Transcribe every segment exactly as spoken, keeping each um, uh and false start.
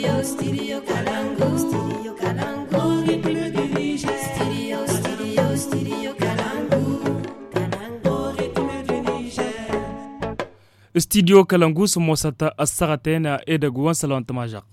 Studio, studio Kalangu. Studio Kalangu. Rythme du Niger. Studio, studio, studio Kalangu. Kalangu. Rythme du Niger. Studio Kalangu sumosata assagatena edaguwan salon tamajak.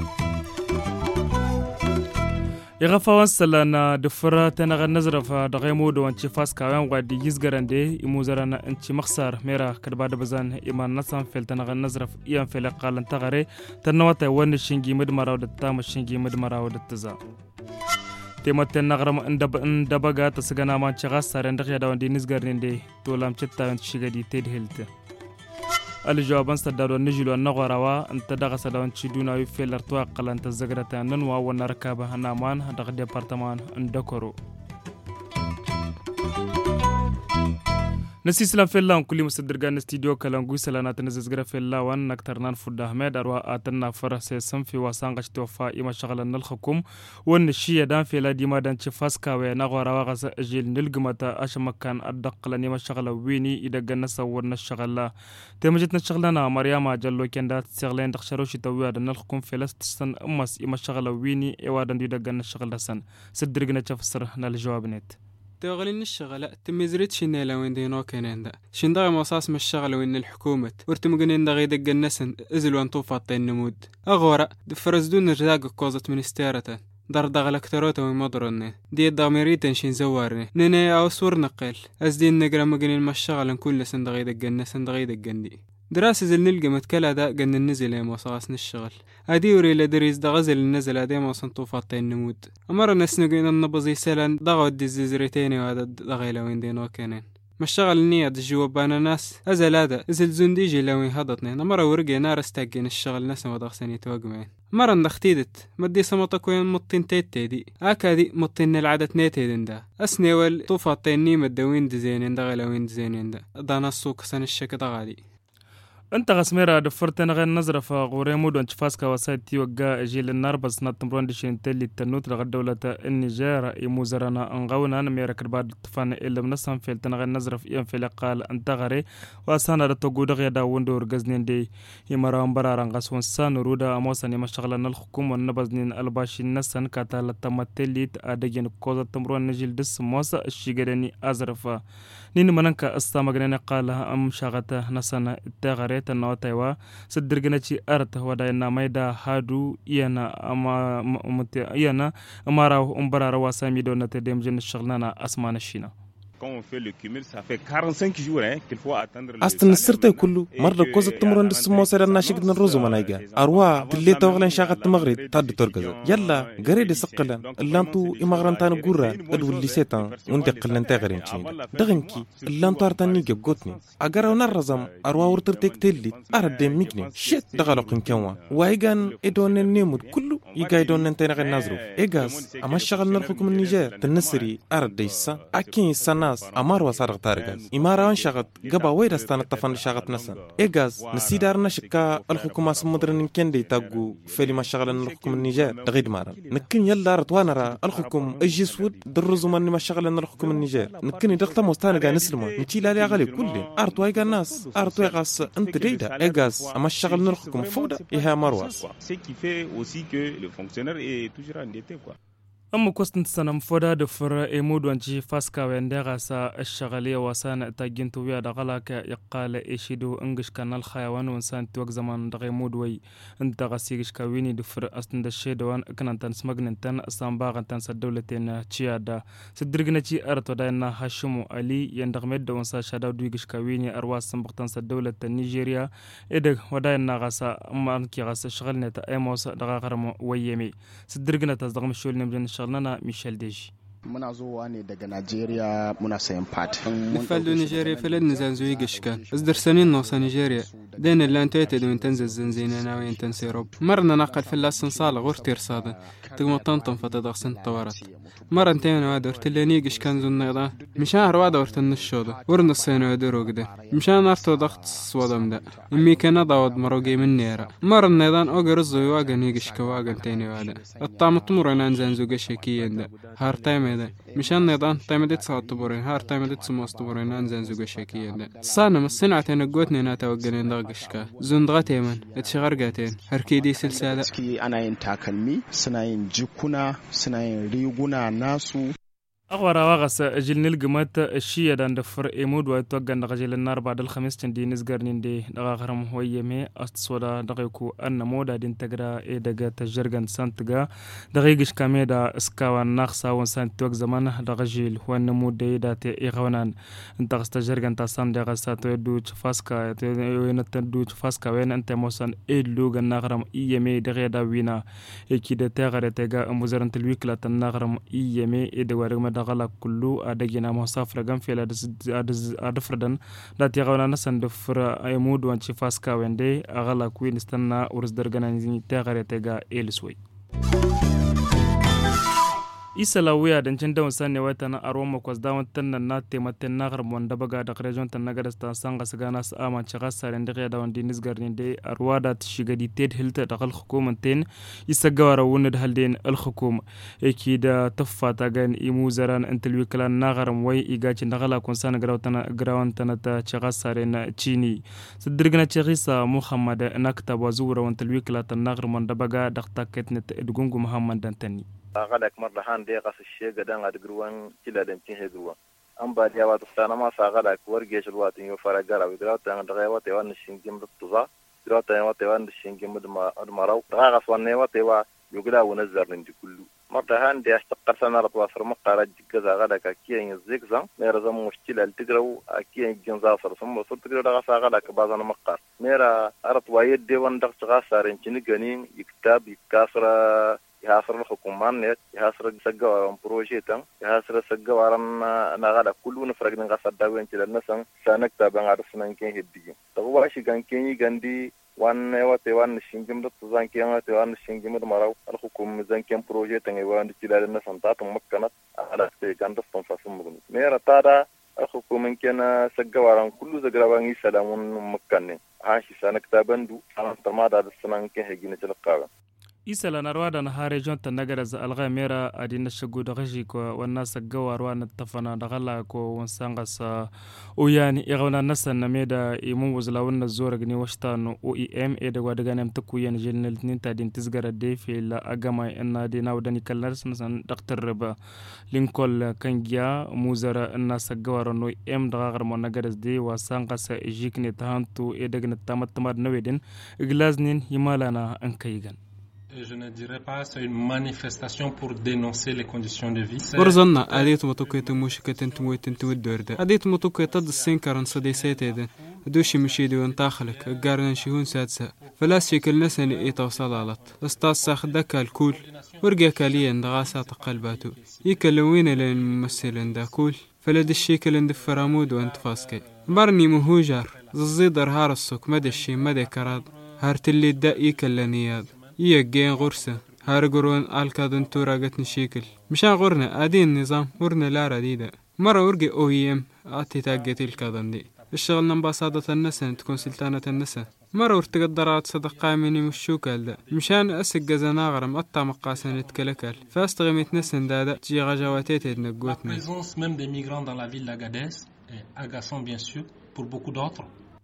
يغفاون سلنا دفرة تنغ النظر فدغيمو دو انتي فاس كاوان وادي يزغران دي إموزرانا انتي مخسار ميرا كرباد بزان إمان نسان فيل تنغ النظر إيان فيل قالن تغري تنواتا وان الشنجي مدمراو دتام الشنجي مدمراو دتزا تيما تنغرم اندبغا تسغانا مان چغاس سارن دغيا داون دي نزغرين دي تولام چتا انت شغدي تيد هيلت الجواب استدارو نجلو النغراوا انت دغ سداون تشدونا يفيل ارتوا قلن تزغرتا ننوا ونركابه نامان دغ ديبارتمان اندكورو نسي سلام في الله كل مصدرجان استديو كلامغو سلانا تنزغرا في الله وان نكترنان فود احمد اروا اتنا فرس سم في واسانغش توفا اما شغلنا الحكوم ون شي دان في لا ديما دان تشفاسكا ونغورا وغس جيل نلغمتا اشمكان ادقلني ما شغله ويني يدغنا سورنا الشغله تمجتنا شغلنا مريم جلو كندا سغلين دخشروش تويا دان الحكوم في لاستسن امس اما شغله ويني ايوادن يدغنا الشغله سن صدرغنا تفسر الجواب نت تغلين الشغلة تمزرت شنا لو إن دينو كان ده شندغ مصاص من الشغلة وإن الحكومة ورتمجنين دغ يدق النسن إزل وانطوفة النمود أغورا دفرزدون رزاق قوزة من استيارته دردغ الكتروت ومضرنه دي الضميريتن شين زوارنه ننا أو صور نقل أزدين نقرا مجنين ما الشغلة كل سندغ يدق النسن دغ يدق الني دراسة زل نلقى متكلا دا قن النزل يا مصاص نشغل هادي وري لدريس دغزل النزل هادي ما صنطوفات النمود أمر الناس نقين النبضي سلان دغو الدزيزريتين وهذا دغي لوين دينو كانين مشغل النية الجواب بانا ناس أزل هذا أزل زنديجي لوين هضتني أمر ورقي نار استاقين الشغل ناس ودغسني توقمين مرة ندختيدت مدي سمطك وين مطين تيتي دي أكادي مطين العادة نيتي دا أسني وال طوفات النيمة دوين دزينين دغي لوين دزينين دا دانا السوق سن الشك دغالي انت غسميرا دفرتنا غير نظرة فغوريمو دون تفاسكا وسايتي وقا جيل النار بس نتمرون دشين تلي التنوت لغا دولة النيجير يموزرانا انغونا نميرا كرباد تفان إلا منسان فيلتنا غير نظرة في ايام فيلا قال انت غري واسانا رتوغو دغي دا وندور غزنين دي يمارا مبراران غسوان سان رودا اموسان يمشغلنا الحكوم ونبزنين الباشي نسان كاتالا تمتليت ادجين كوزا تمرون نجيل دس موسى الشيغراني ازرفا نين مننكا استامغنين قالها ام شاغتا نسان التغري تنوتايوا صدرغناتي ارت وداينا ميدا هادو يانا اما مت يانا امارا امبرار واسامي دونت ديمجن الشغلنا اسمان الشينا أستن السرطة كله مرة كوزة تمرن دسمو سرنا شقدنا الرزو منايقا أروا تلي توغلن شاقت مغرد تاد ترقزا يلا غريد سقلن اللانتو إمغران تانو قرى أدو اللي سيطان وندي قلن تاغرين شينا دغنكي اللانتو أرتانيقا قوتني أقراو نرزم أروا ورترتك تلي أرد ديم ميقني شيت دغالو قنكوا وايقان إدوان النيمود كله يقايدون ننتين غير نازروف إيقاس أما الشغل نرخوكم النيجير تنسري أرد ديسا أكين سنة أمار وصار غتارجاز إمارة شغط قبا ويدا استان الطفن شغط نسن إيجاز نسيدار نشكا الحكومة سمدرن كندي تاجو فيلي ما شغل الحكومة النيجر دغيد مارن نكين يلا رتوانرا الحكومة أجي سود درزو من ما شغل الحكومة النيجر نكين دخل مستانجا نسلمه نتشيل عليه غالي كله أرتوا إيجا الناس أرتوا إيجاس أنت ديدا إيجاز أما الشغل الحكومة فودا إيها مروس أما كوستن سنم فودا دفر إمود وانجي فاسكا ويندغا سا الشغالية وسان تاجين تويا دغلاك يقال إيشيدو انجش كان الخيوان وانسان توق زمان دغي مودوي انت غسيقش كاويني دفر أستن دشيدوان كنان تان سمغنن تان أستنباغن تان سدولتين تشيادا سدرغنا تي أرتو داينا هاشمو علي يندغ ميد وانسا شاداو دويقش كاويني أرواس سنبغتان سدولة نيجيريا إدغ وداينا غسا أما أنكي غسا شغلنا تا إيموس دغا غرمو ويمي سدرغنا تازدغ مشول نمجن شغلنا ميشيل ديجي muna zuwa ne daga Najeriya muna sayan part. نفعلوا نيجيريا فلن نزانزوي قشكان إصدر سنين نوصى نيجيريا دين اللي أنتو يتدوين تنزل زنزينة ناوين تنسيروب مرنا نقل في اللاسن صالة غورتير صادن تقوم طنطن فتدغ سن طوارت مرة انتين وادور تلاني قشكان زن نيضا مشان روادور تنشوضة ورن السين وادورو قده مشان أرتو ضغط صوادم دا إمي كان ضاود مروقي من نيرا مرة النيضان أوغر الزوي واغن يقشك واغن تيني وادا الطعم طمرنا نزانزو قشكيين دا هارتايم ميدا مشان نيضان تايمدت ساعتبورين هار تايمدت سماستبورين أنزين زوجة شكية ده صانا الصنعة تنقوتني ناتا وقنين داقشكا زندغتي من اتشغرقاتين هركيدي سلسلة أنا ينتاكلمي سناين جيكونا سناين ريوغونا ناسو أغوارا واغس جيل نلقمات الشيء دان دفر إيمود ويتوقع نغجل النار بعد الخميس تندي نزقرنين دي دغاغرم هويمي أستصودا دغيكو أن مودا دين تقرا إيداغا تجرغان سانتغا دغيقش كاميدا اسكاوان ناخسا ونسان توق زمان دغجيل وان مود ديدا تي إيغوانان انتغس تجرغان تاسان دغسا تويدو تفاسكا وينتندو تفاسكا وين انت موسان إيدلوغا ناغرم إيمي دغيدا وينا إيكي دي تغري تيغا أموزران تلويكلا تناغرم إيمي إيدوارغما دغلا كلو أدجنا مسافر جم في الأدز أدز أدفردن دات يغونا نسن دفر أيمود وانشي فاسكا وندي أغلا كوين استنا ورز درجنا نزني تغير تجا إلسوي isala wiya dan cin dawon sanne wata na aroma kwas dawon tannan na tematen na garm wanda baga da region tan naga da stan sanga sagana sa ama chaga saren da da wanda nis garnin de arwada ta shiga di ted hilta da kal hukumanten isagawara wonad halden al hukuma eki da tafata gan imu zaran antal wiklan na garm wai igaci dagala kun san grawtana grawantana ta chaga saren chini sadirgna chagisa muhammad nakta wazura wantal wiklatan na garm wanda baga da taketnet edgungu muhammad dantani غادك مرة هان دي قص الشيء قدان غاد قروان كلا دمتين هدوا أم بعد يا وات استانا ما ساغادك ورجيش الواتين يوفر جرا ويدرات عن دغيوات يوان الشينجم بالطزا درات يوات يوان الشينجم مدما مراو دغاغ صوان يوات يوا يقلا ونزر لندي كله مرة هان دي اشتقر سنة رتواصر مقارج جزا غادك كيان يزيكزا ميرا مشكلة التقرو كيان جنزاصر ثم صرت تقرو دغا ساغادك بازانا مقار ميرا أرتوايد دي وان دغ تغاسارين جنين يكتاب يكاسر يحاصر الحكومة نت يحاصر سجوا بروجي تام يحاصر سجوا عرنا نغادا كلو نفرق نغاسر داوين كلا نسان سانك تابع عرفنا كين هدي تقوى شيء كان كيني عندي وان وات وان شينجم ده تزان كين وات وان شينجم ده مراو الحكومة زان كين بروجي تاني وان كلا نسان تاتم مكانات على كان دستون فاسم ميرا تارا الحكومة كنا سجوا عرنا كلو زجراباني سلامون مكانه هاشي سانك تابندو سان تمادا دستنا كين هجينة القاعة isala narwada na hare jonta nagara za alga mera adina shagu da gashi ko wannan saggawa ruwa tafana da galla ko wansanga sa oyani igona nasan na meda imun wuzla wannan zora gni washtan O E M e da gwada ganem ta kuyan jelnal ninta din tisgara de fe la agama enna de na wadani kallar san daktar raba linkol kangiya muzara enna saggawa ro em da gagar mon nagara de wasanga sa ejikne tahantu e daga tamat tamad nawedin glaznin himalana an kaygan. Je ne dirais pas c'est une manifestation pour dénoncer les conditions de vie. ورزنا أديت متوقيت مشكلة تموت تود درد أديت متوقيت ضد السنكرن صديسات هذا دوشي مشيدي وانتاخلك قارن شيهون سادسة فلا شكل نسن إيتوصل علط استاذ ساخدك الكل ورقا كاليا دغاسات قلباتو يكلمين للممثلين دا كل فلد الشيكل اند فرامود وانت فاسكي برني مهوجر زيدر هار السوق مدى الشي مدى كراد هارتلي دا يكلنياد يجين غرسة هارجرون الكادن تورا جت نشيكل مشان غرنا أدين نظام غرنا لا رديدة مرة ورجع أو يم أتي تاجت الكادن دي الشغل نباسادة النسا تكون سلطانة النسا مرة ورتقدرات صدقاء مني مشوكال ده مشان أسق جزنا غرم أطع مقاسن يتكلكل فاستغمت نسن دادا تجي غجواتيت نقوتنا. La présence même des migrants dans la ville d'Agadez est agaçant bien sûr pour beaucoup d'autres.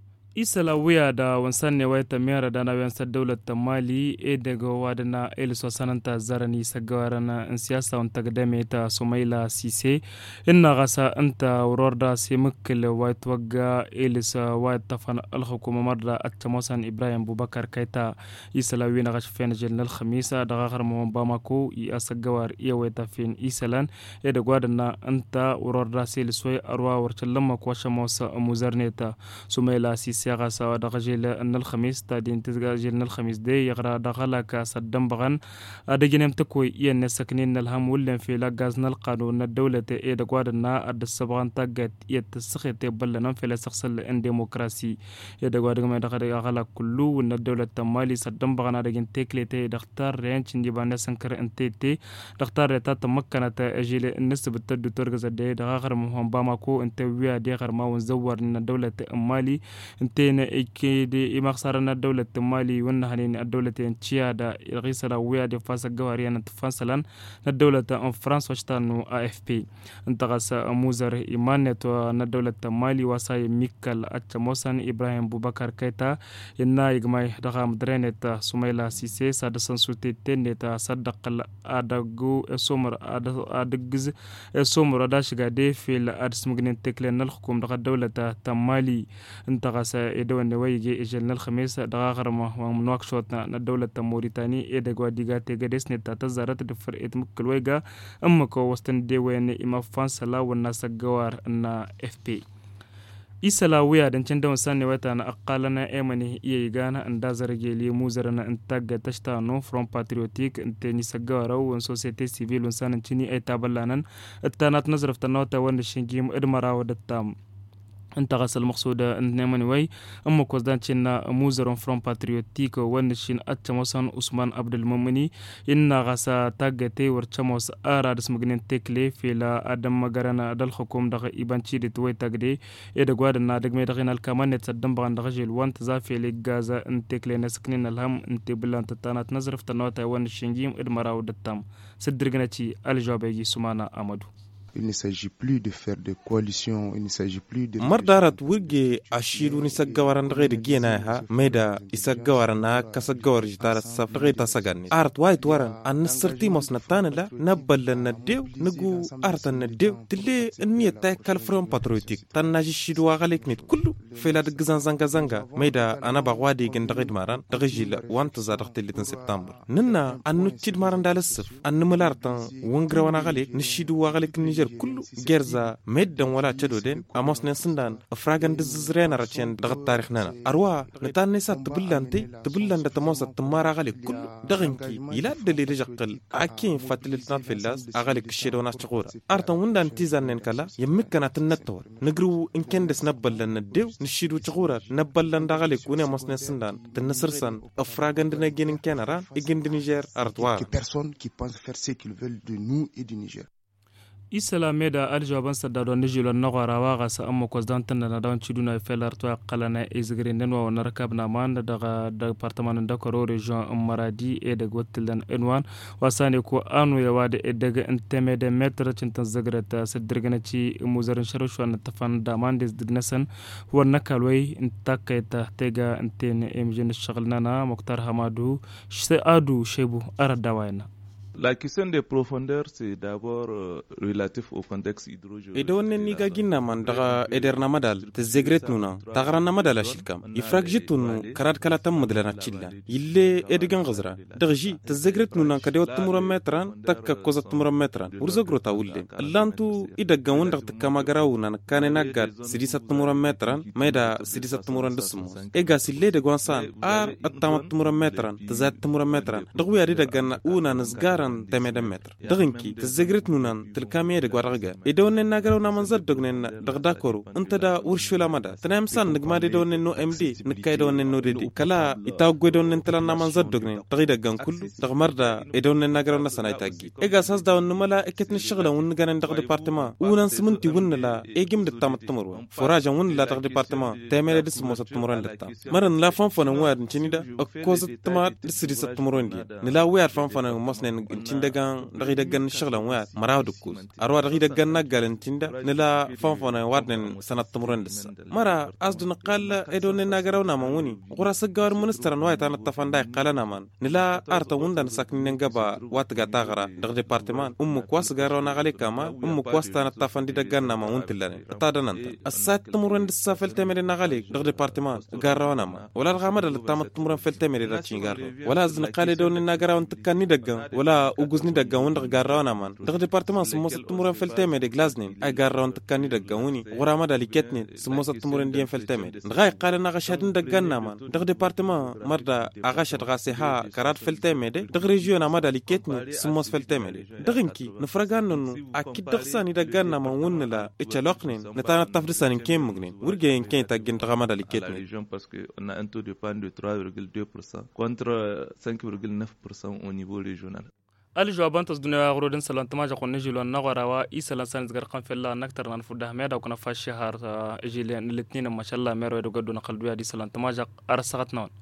isala wiya da wansanne wayta mera da na wansa dawlata mali e daga wadana elso sananta zarani sagawarana in siyasa on tagdame ta sumaila sise inna gasa anta urorda simkle wayt waga elsa wayt tafan al hukuma marda atmosan ibrahim bubakar kaita isala wina gash fen jelnal khamisa daga garmo bamako i asagawar iya wayta fen isalan e daga wadana anta urorda selsoy arwa warchalama kwasha mosa muzarneta sumaila sise سيغاسا دغجيل ان الخميس تادين تزغاجيل الخميس دي يغرا دغلك صدم بغن ادجنم تكوي ين سكنين الهم ولن في لاغازنا القانون الدوله اي دغوادنا اد سبغان تاغت يتسخيت بلنا في لسخسل ان ديمقراسي يدغواد ما دغلا كلو ان الدوله مالي صدم بغن دغن تكليتي دختار رينچ ندي بان سنكر انتي دختار تا تمكنت اجيل النسب الدكتور غزدي دغاغر مهم باماكو انت ويا دي غير ما ونزور ان الدوله مالي انتين اكيد امخسرنا الدولة مالي ونهنين الدولة تشيادا الغيسرا ويا دي فاس الجوهرية تفصلا الدولة ان فرنسا واشتانو اي اف بي انتغس موزر ايمانيت الدولة مالي وساي ميكال اتشموسان ابراهيم بوبكر كيتا إنا يجمع دغام درينة سميلا سيسي ساد سنسوتي تنة صدق الأدعو سمر أدعز سمر أداش قادي في الأرس مجنين تكلين الحكومة دغ الدولة تمالي انتغس إدوان نويجي إجلنا الخميس دغ غرمة ومنواق شوتنا الدولة موريتاني إدغوا ديغا تيغديس نتا تزارت دفر إتمكل ويغا أمكو وستن ديوين إما فانسلا والناس الجوار النا إف بي isala wiya dan can da sanne wata na aqalana emani iya gana anda zarge li muzarana intaga tashta no from patriotic inteni sagara wa societe civile sanan cini ay taballanan attanat nazraf tanota wanda shingim idmara wa dattam انت غسل المقصودة انتنامن وي اما كوزدان چنا موزرون فروم باتريوتيك ونشين اتشموسان عثمان عبد المؤمني ان غسا تاغتي ورچموس اراد سمغنين تكلي في لا ادم مغرنا دل حكوم دغ ايبانچي دي توي تاغدي اي دغواد نا دغمي دغينال كمان تصدم بان دغجل وانت زافي لي غازا انتكلي نسكنين الهم انت بلان تتانات نظرف تنوتا ونشينجيم ادمراو دتام سدرغناتي الجوابي سمانا امدو. Il ne s'agit plus de faire des coalitions, il ne s'agit plus de... مرdarat wurge ashiru ni saggawaran dagayda geenaha meeda isaggawarana kasagawar jitara saf dagayda saganni art white waran an nasarti mosna tanala nabalana dew nagu artan dew tille niyata kal from patriotic tanaji shidu wagalek nit kullu fela dagzan zanga zanga meeda ana bagwadi gen dagayda maran dagajila want zadaqt litin september nna annu chid maran dalasf an mulartan wongra wana galek nishidu wagalek ni كله جرزا مدن ولا تدودين أموس نسندان أفراغن دززرين راتين دغت تاريخنا أروا نتان نسا تبلانتي تبلان دتموس التمارا غالي كله دغنكي يلا دلي رجقل أكين فاتلتنا في اللاس أغالي كشيدو ناس تغورا أرتان وندان تيزان ننكلا يمكنا تنتور نقرو إن كان دس نبلن نديو نشيدو تغورا نبلن دغالي كوني أموس نسندان تنسرسان أفراغن دنجين إن كان ران إجن دنيجر أرتوار personne qui pense faire ce qu'ils veulent de nous et du Niger. isala meda aljaban sadado nijilo nagara waga sa amma kwazdan tan na dan chiduna felar to qalana izgrin den wa narkabna man daga departement da koro region maradi e daga wotlan enwan wasane ko anu ya wade e daga intemede metre cintan zagrata sadirgana ci muzarin sharushu an tafan da man des dignasan wa nakalway intakayta tega intene emjin shaglnana muktar hamadu saadu shebu aradawayna. La question des profondeurs, c'est d'abord euh, relatif au contexte hydrogéologique. Et donc, ni ga ginna man daga ederna madal te zegret nuna tagrana madal ashilkam ifrak jitunu karad kala tam madlana chilla ille edigan gazra dagji te zegret nuna kade wat mura metran takka kozat mura metran urzagro tawulle allantu idaga wondak takama garawuna kane nagad sidisat mura metran meda sidisat mura ndismu ega sille de gonsan ar attamat mura metran tazat mura metran dagwi ari daga una nasgar تمدم متر دغنكي تزغرت نونان تلكامي دغوارغا ايدون ناغرو نامنزد دغنن دغداكورو انت دا ورشولا مدا تنامسان نغمادي دون نو ام دي نكايدون نو دي كلا يتاغودون انت نامنزد دغنن تغيدغان كل دغمردا ايدون ناغرو نسناي تاغي ايغا ساس داون نملا اكتن الشغله ون غنن دغ ديبارتمان ونان سمنتي ون لا ايغيم دتامت تمرو فراجا ون لا دغ ديبارتمان تيميل دس موسات تمرون دتا مرن لا فون فون واد نتينيدا اكوز تما دسري ست تمرون دي نلا وير فون فون مسنن tindagan dagi dagan shaglan wa maraw dukku arwa dagi dagan nagalan tinda nila fanfana wadnen sanat tumuran dis mara asdun qalla edon nagaraw na mawuni qura sagar minister no ayta natafanda qala na man nila arta wundan saknin ngaba watga tagara dagi departement ummu kwas garo na gali kama ummu kwas ta natafandi dagan na mawun tilane tadananta asat tumuran dis safel temere na gali dagi departement garo na ma wala gamada tamat tumuran fel temere da cingar wala asdun qala edon nagaraw tikani dagan wala uguzni daga wanda garrawana man daga departement sumo satumuran felteme de glaznin ay garrawan takani daga woni gurama daliketni sumo satumuran dien felteme daga qala na gashadin daga naman daga departement marda agashad gasiha karat felteme de daga region amada daliketni sumo felteme de daginki nafragan nonu akid dagsani daga naman wonnala ichalaqnin natana tafdisan kem mugnin wurgen ken tagin daga amada daliketni parce que on a un taux de panne de trois virgule deux pour cent contre cinq virgule neuf pour cent au niveau régional. ali jawaban tas dunya grodin salan tamaja qonni jilwan nagarawa isalan san zgar qan filla naktar nan fudah meda kuna fashi har jilen litnin mashallah mero do gaduna qalbiya di salan tamaja arsagat non